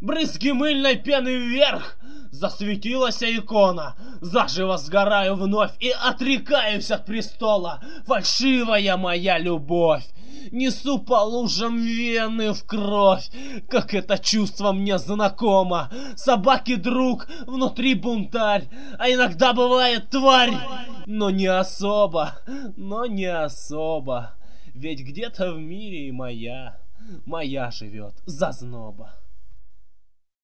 брызги мыльной пены вверх. Засветилась икона, заживо сгораю вновь и отрекаюсь от престола. Фальшивая моя любовь, несу по лужам вены в кровь. Как это чувство мне знакомо. Собаки друг, внутри бунтарь, а иногда бывает тварь. Но не особо, ведь где-то в мире и моя живет зазноба.